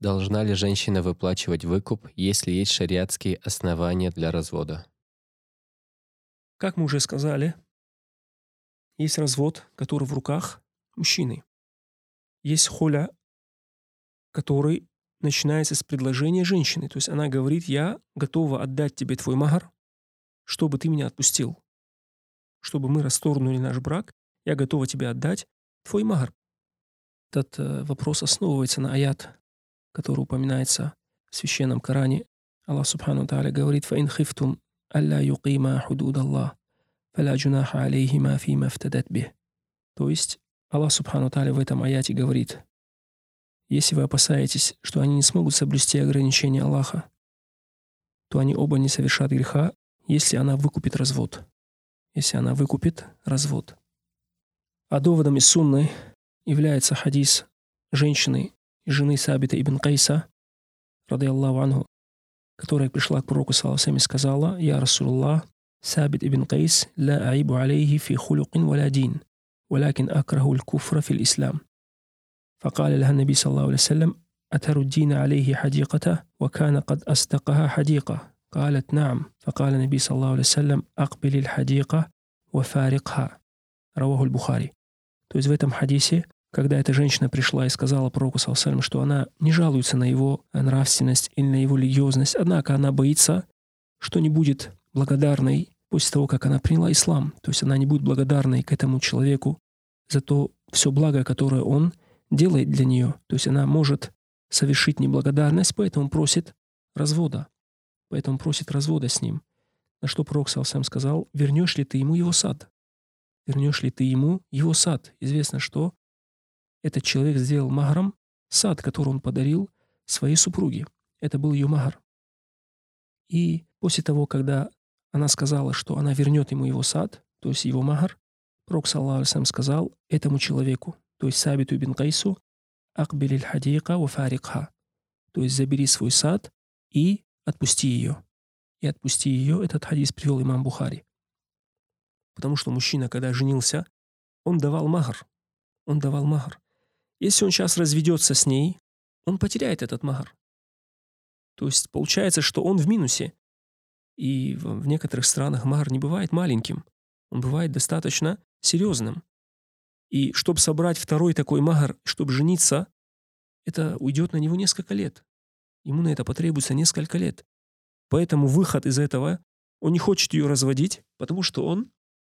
Должна ли женщина выплачивать выкуп, если есть шариатские основания для развода? Как мы уже сказали, есть развод, который в руках мужчины. Есть хуля, который начинается с предложения женщины. То есть она говорит: «Я готова отдать тебе твой махар, чтобы ты меня отпустил. Чтобы мы расторгнули наш брак, я готова тебе отдать твой махар». Этот вопрос основывается на аят, который упоминается в Священном Коране. Аллах Субхану ва Тааля говорит: «Фаин хифтум алла юқима худуд Аллах, фаля джунаха алейхима фима фтадат бих». То есть Аллах Субхану ва Тааля в этом аяте говорит: если вы опасаетесь, что они не смогут соблюсти ограничения Аллаха, то они оба не совершат греха, если она выкупит развод. Если она выкупит развод. А доводом из сунны является хадис женщины и жены Сабита ибн Кайса, рады Аллаху анху, которая пришла к пророку саллаллаху и сказала: «Я Расулуллах, Сабит ибн Кайс, ла аибу алейхи фи хулукин валя дин, валякин акраху аль-куфра фил ислам». فقال لها النبي صلى الله عليه وسلم: أتردين عليه حديقته وكان قد أصدقها حديقة؟ قالت: نعم. فقال النبي صلى الله عليه وسلم: أقبل الحديقة وفارقها. رواه البخاري. То есть в этом хадисе, когда эта женщина пришла и сказала пророку саллаллаху алейхи ва саллям, что она не жалуется на его нравственность или на его религиозность, однако она боится, что не будет благодарной после того, как она приняла ислам. То есть она не будет благодарной к этому человеку за то все благо, которое он делает для нее. То есть она может совершить неблагодарность, поэтому просит развода. Поэтому просит развода с ним. На что пророк саллаллаху алейхи ва саллям сказал: вернешь ли ты ему его сад? Вернешь ли ты ему его сад? Известно, что этот человек сделал махром сад, который он подарил своей супруге. Это был ее махр. И после того, когда она сказала, что она вернет ему его сад, то есть его махр, пророк саллаллаху алейхи ва саллям сказал этому человеку, то есть Сабиту ибн Кайсу: «Акбилиль хадика ва фарикха». То есть забери свой сад и отпусти ее. И отпусти ее, этот хадис привел имам Бухари. Потому что мужчина, когда женился, он давал махр. Он давал махр. Если он сейчас разведется с ней, он потеряет этот махр. То есть получается, что он в минусе. И в некоторых странах махр не бывает маленьким. Он бывает достаточно серьезным. И чтобы собрать второй такой махр, чтобы жениться, это уйдет на него несколько лет. Ему на это потребуется несколько лет. Поэтому выход из этого, он не хочет ее разводить, потому что он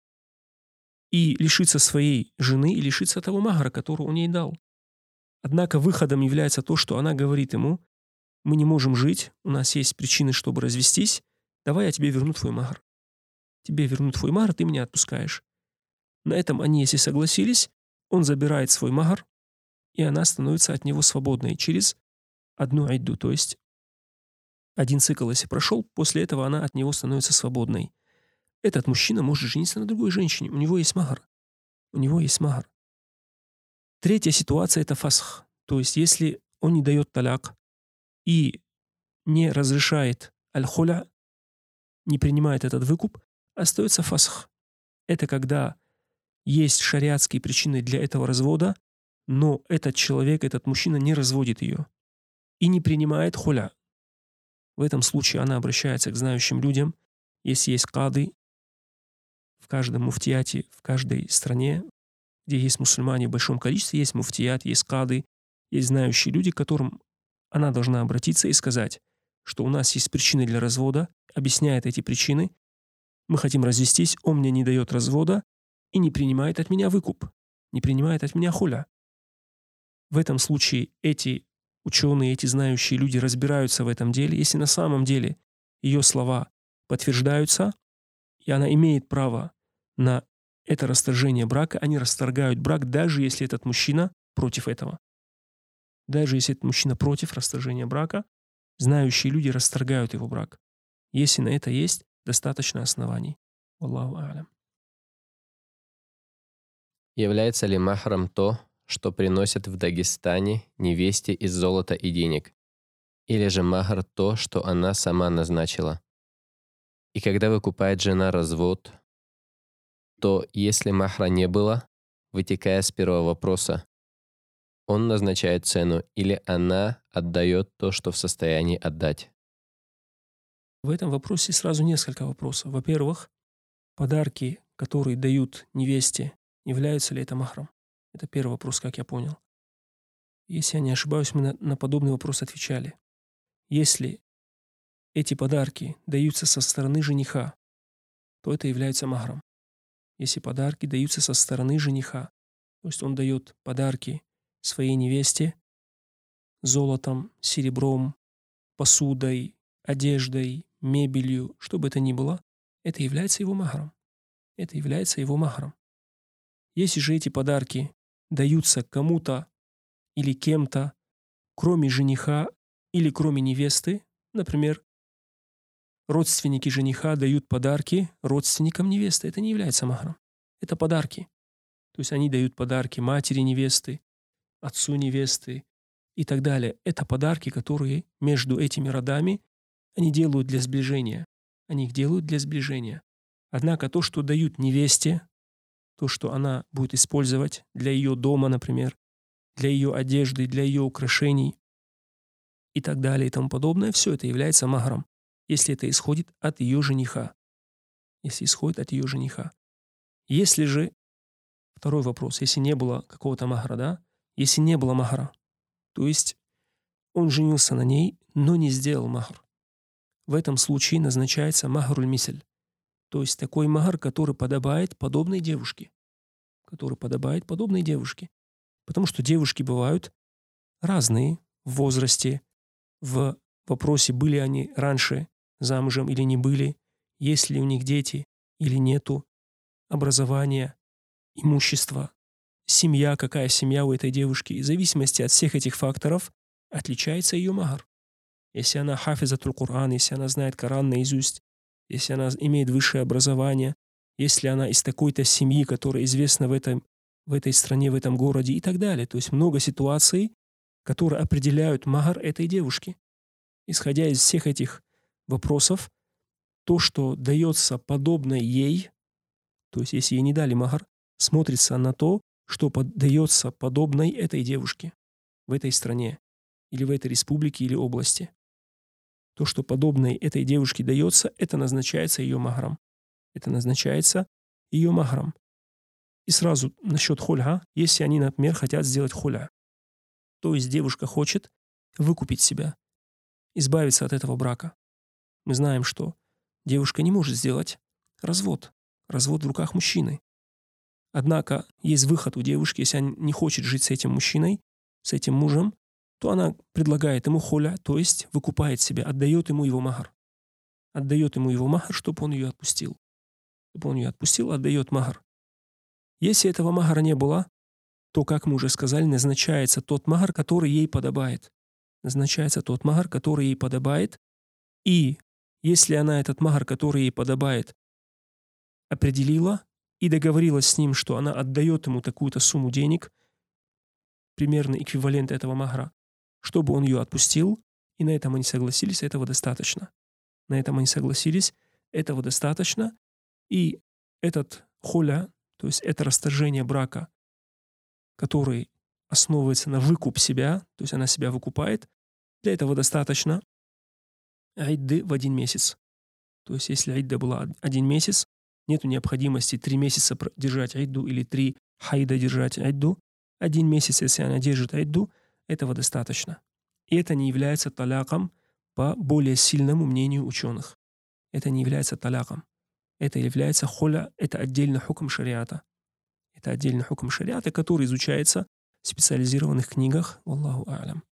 и лишится своей жены, и лишится того махра, который он ей дал. Однако выходом является то, что она говорит ему: мы не можем жить, у нас есть причины, чтобы развестись, давай я тебе верну твой махр. Тебе верну твой махр, ты меня отпускаешь. На этом они, если согласились, он забирает свой махр, и она становится от него свободной через одну айду, то есть один цикл, если прошел, после этого она от него становится свободной. Этот мужчина может жениться на другой женщине, у него есть махр. У него есть махр. Третья ситуация – это фасх. То есть если он не дает таляк и не разрешает аль-хуля, не принимает этот выкуп, остается фасх. Это когда есть шариатские причины для этого развода, но этот человек, этот мужчина не разводит ее и не принимает хуля. В этом случае она обращается к знающим людям. Если есть кады, в каждом муфтияте, в каждой стране, где есть мусульмане в большом количестве, есть муфтият, есть кады, есть знающие люди, к которым она должна обратиться и сказать, что у нас есть причины для развода, объясняет эти причины, мы хотим развестись, он мне не дает развода и не принимает от меня выкуп, не принимает от меня хуля. В этом случае эти ученые, эти знающие люди разбираются в этом деле. Если на самом деле ее слова подтверждаются, и она имеет право на это расторжение брака, они расторгают брак, даже если этот мужчина против этого. Даже если этот мужчина против расторжения брака, знающие люди расторгают его брак, если на это есть достаточно оснований. Аллаху а'лям. Является ли махром то, что приносят в Дагестане невесте из золота и денег? Или же махр то, что она сама назначила? И когда выкупает жена развод, то если махра не было, вытекая с первого вопроса, он назначает цену или она отдает то, что в состоянии отдать? В этом вопросе сразу несколько вопросов. Во-первых, подарки, которые дают невесте, являются ли это махром? Это первый вопрос, как я понял. Если я не ошибаюсь, мы на подобный вопрос отвечали. Если эти подарки даются со стороны жениха, то это является махром. Если подарки даются со стороны жениха, то есть он дает подарки своей невесте золотом, серебром, посудой, одеждой, мебелью, что бы это ни было, это является его махром. Это является его махром. Если же эти подарки даются кому-то или кем-то, кроме жениха или кроме невесты, например, родственники жениха дают подарки родственникам невесты, это не является махром. Это подарки. То есть они дают подарки матери невесты, отцу невесты и так далее. Это подарки, которые между этими родами они делают для сближения. Они их делают для сближения. Однако то, что дают невесте, то, что она будет использовать для ее дома, например, для ее одежды, для ее украшений и так далее и тому подобное, все это является махром, если это исходит от ее жениха. Если исходит от ее жениха. Если же, второй вопрос, если не было какого-то махра, да? Если не было махра, то есть он женился на ней, но не сделал махр. В этом случае назначается махруль мисль, то есть такой махр, который подобает подобной девушке. Который подобает подобной девушке. Потому что девушки бывают разные в возрасте, в вопросе, были они раньше замужем или не были, есть ли у них дети или нету, образование, имущество, семья, какая семья у этой девушки. И в зависимости от всех этих факторов отличается ее махр. Если она хафизатуль Кур'ан, если она знает Коран наизусть, если она имеет высшее образование, если она из такой-то семьи, которая известна в этой стране, в этом городе и так далее. То есть много ситуаций, которые определяют махр этой девушки. Исходя из всех этих вопросов, то, что дается подобной ей, то есть если ей не дали махр, смотрится на то, что дается подобной этой девушке в этой стране или в этой республике или области. То, что подобной этой девушке дается, это назначается ее махром. Это назначается ее махром. И сразу насчет хуля, если они, например, хотят сделать хуля, то есть девушка хочет выкупить себя, избавиться от этого брака. Мы знаем, что девушка не может сделать развод. Развод в руках мужчины. Однако есть выход у девушки, если она не хочет жить с этим мужчиной, с этим мужем, то она предлагает ему хуля, то есть выкупает себя, отдает ему его махр. Отдает ему его махр, чтобы он ее отпустил. Чтобы он ее отпустил, отдает махр. Если этого махра не было, то, как мы уже сказали, назначается тот махр, который ей подобает. Назначается тот махр, который ей подобает. И если она этот махр, который ей подобает, определила и договорилась с ним, что она отдает ему такую-то сумму денег, примерно эквивалент этого махра, чтобы он ее отпустил, и на этом они согласились, этого достаточно. На этом они согласились, этого достаточно, и этот хуля, то есть это расторжение брака, который основывается на выкуп себя, то есть она себя выкупает, для этого достаточно айдды в 1 месяц. То есть если айдда была 1 месяц, нет необходимости 3 месяца держать айдду или 3 хайда держать айдду. 1 месяц, если она держит айдду, этого достаточно. И это не является таляком по более сильному мнению ученых. Это не является таляком. Это является хуля, это отдельный хукм шариата. Это отдельный хукм шариата, который изучается в специализированных книгах. Валлаху а'лям.